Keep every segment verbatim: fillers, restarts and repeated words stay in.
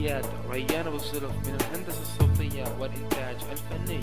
تحيات ريان أبو الزلف من الهندسة الصوتية والإنتاج الفني.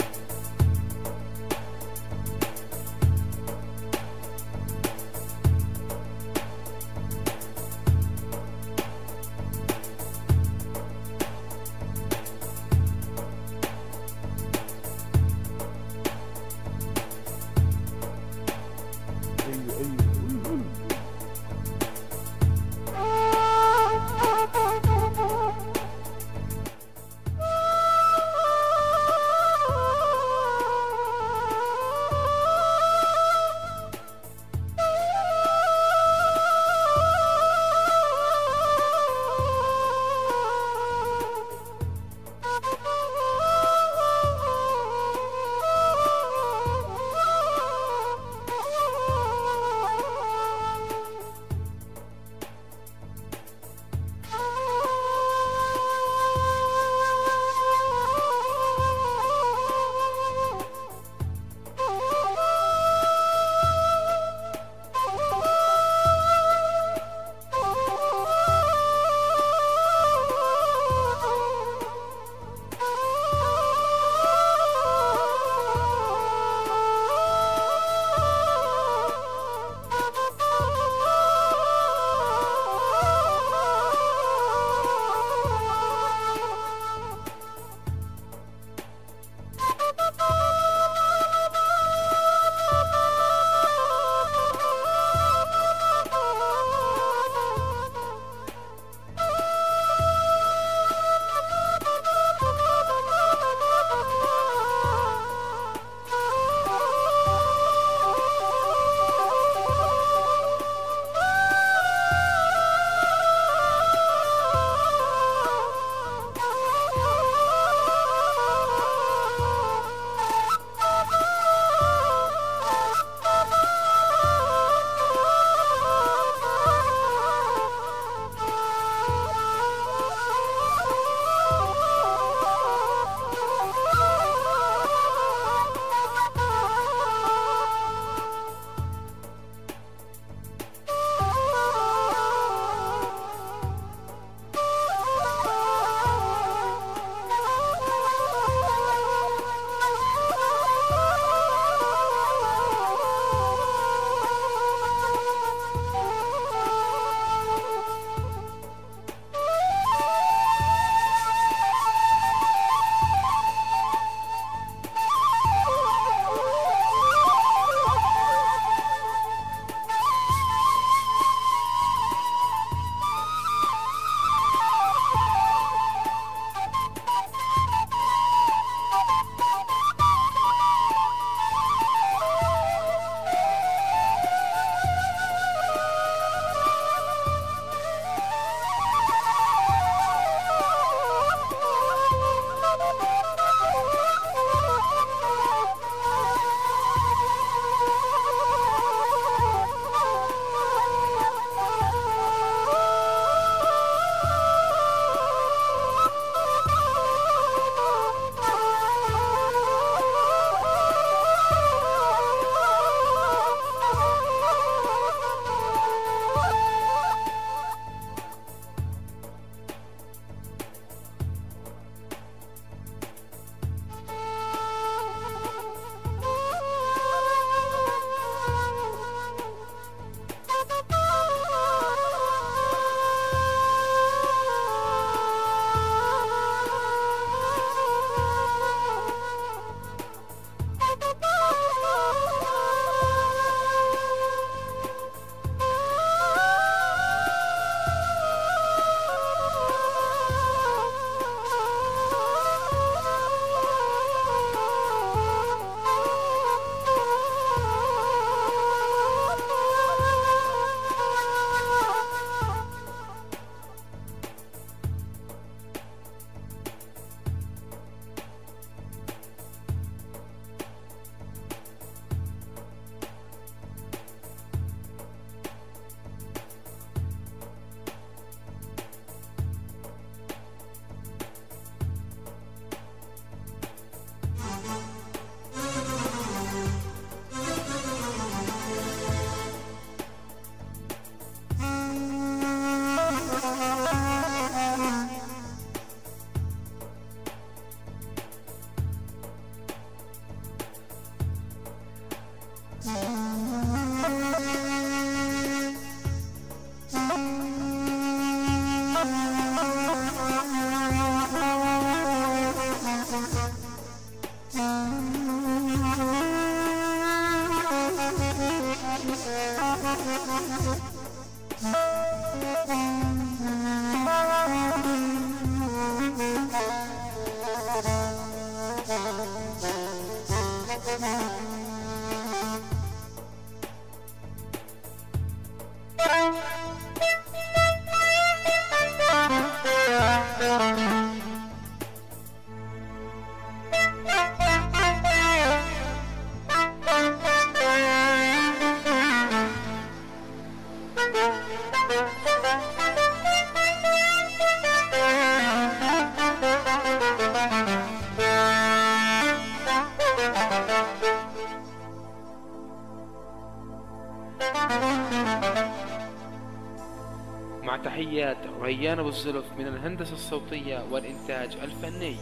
مع تحيات ريان أبو الزلف من الهندسة الصوتية والإنتاج الفني.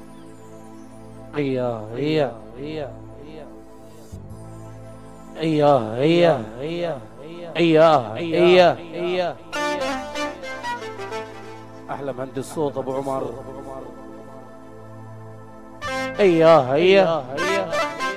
اياه اياه اياه اياه اياه اياه اياه اياه اياه احلى مهندس صوت ابو عمر. اياه اياه اياه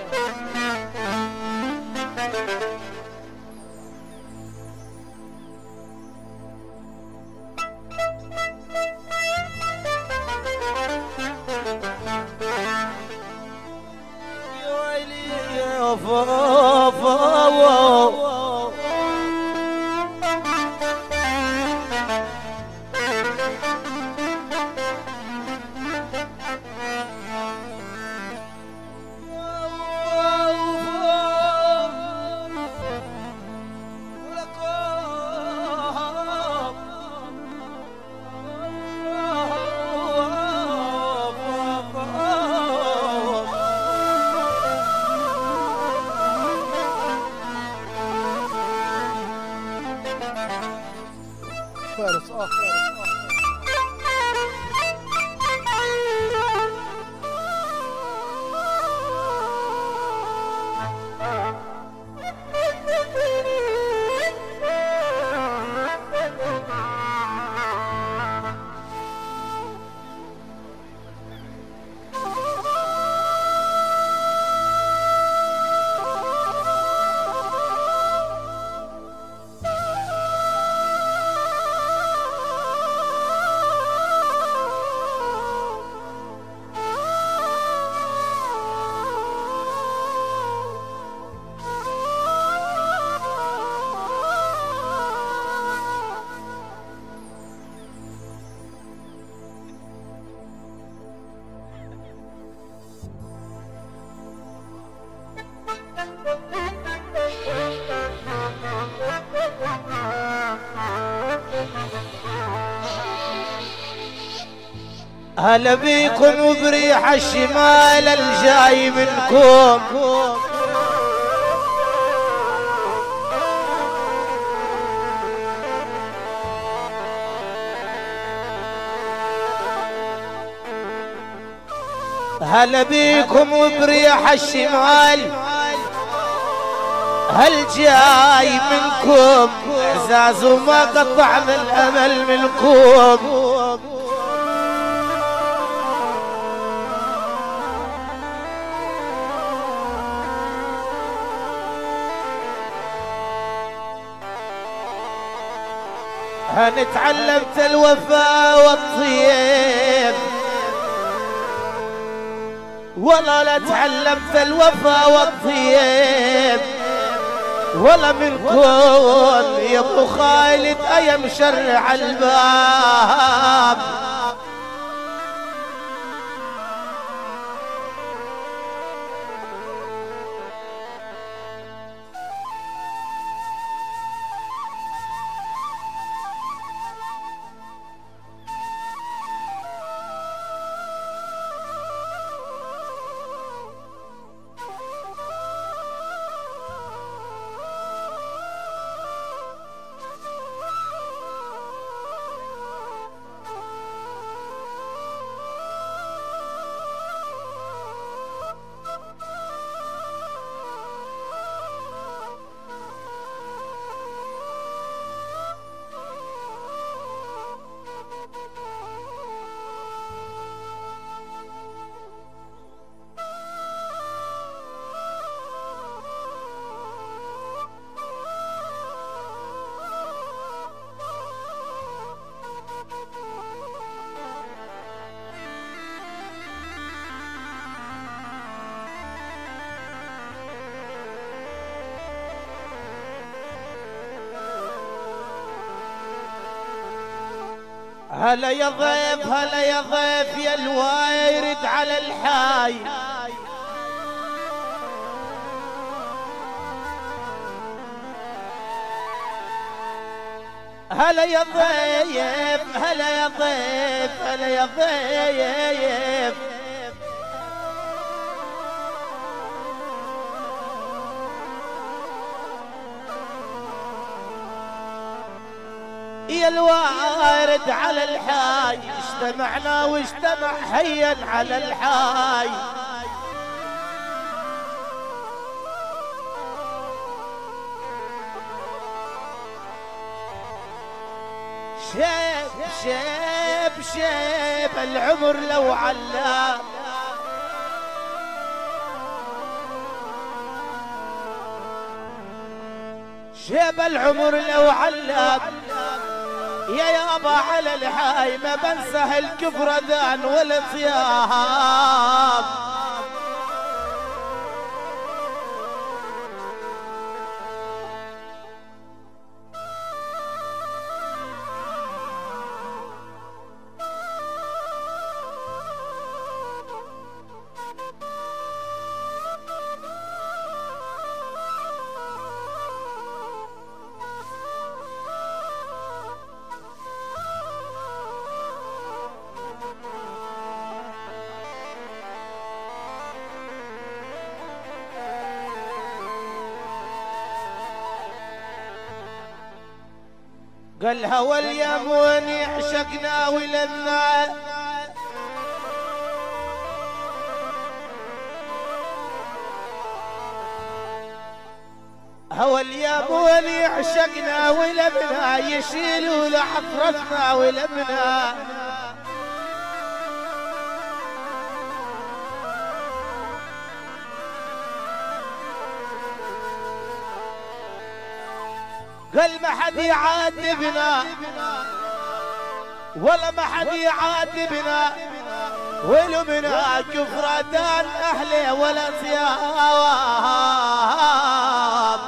فارس آخر. هلا بيكم وبريح الشمال الجاي منكم. هلا بيكم وبريح الشمال هل جاي منكم. اعزاز وما قطعنا الامل منكم. أنا تعلمت الوفاء والطيب والله لا تعلمت الوفاء والطيب ولا منكم يا ابو خالد أيا مشرع الباب. هلا يا ضيف هلا يا ضيف يا الوايرد على الحاي. هلا يا ضيف هلا يا ضيف هلا يا ضيف. يا الوارد على الحاي اجتمعنا واجتمع حيا على الحاي. شيب شيب شيب العمر لو علام، شيب العمر لو علام يا يابا على الحاي. ما بنسى الكفر ذان والطياب. قال هوى اليمون عشقنا ولنا، هوى اليمون عشقنا ولمنا، يشيلوا لحفرتنا ولمنا. قال ما حد يعاتبنا ولا ما حد يعاتبنا، ولمنا كفرتان اهلي ولا ثياب.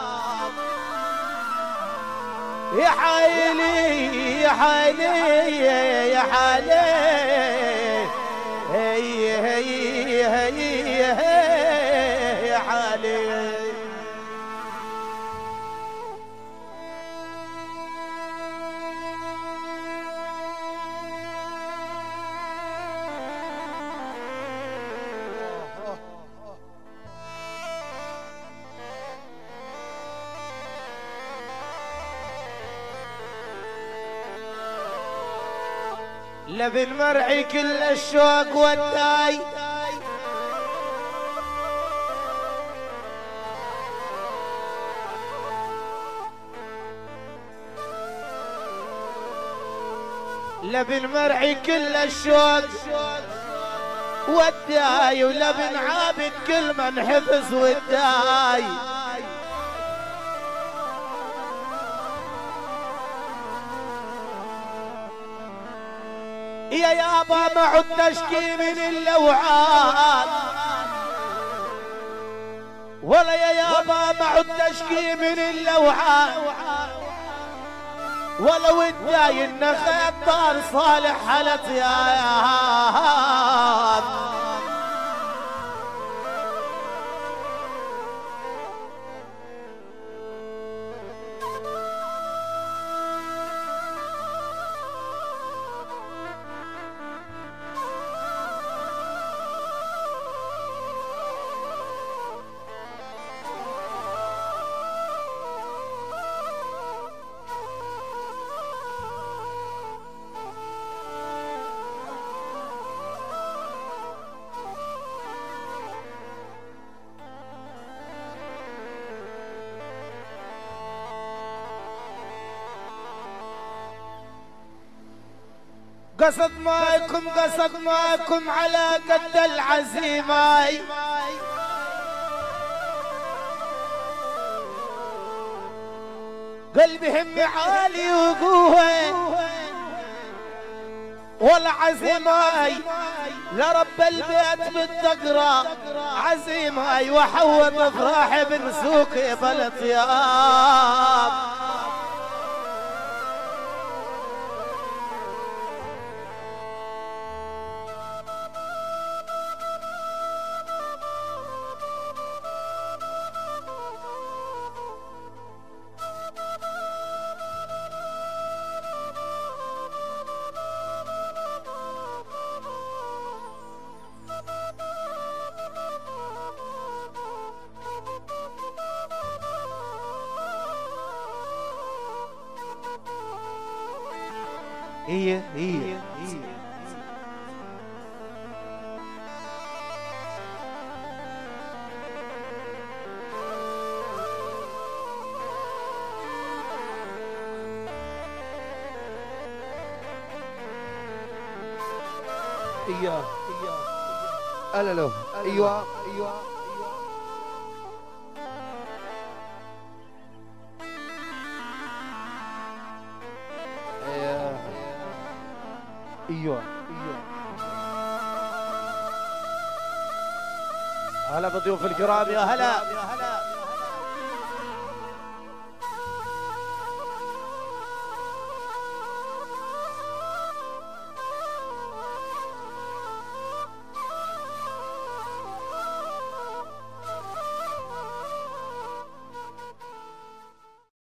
يا حالي يا حالي يا حالي هي هي هي يا حالي. لبن مرعي كل الشوق والداي، لبن مرعي كل الشوق والداي، ولبن عابد كل من حفظ والداي. يا يابا ما عد تشكي من اللوعات، ولا يا يابا ما عد تشكي من اللوعات، ولو الداي النخيل طار صالح حلت يا ياب. قصد ماكم قصد ماكم على قد العزيمة، قلبي همي عالي وقوة والعزيمة، لرب البيت بالتقرى عزيمة، وحوط افراحي بن سوقي بالطياب. هي هي اياه الا له ايوه ايوه ايوه هلا بضيوف الكرام، يا هلا.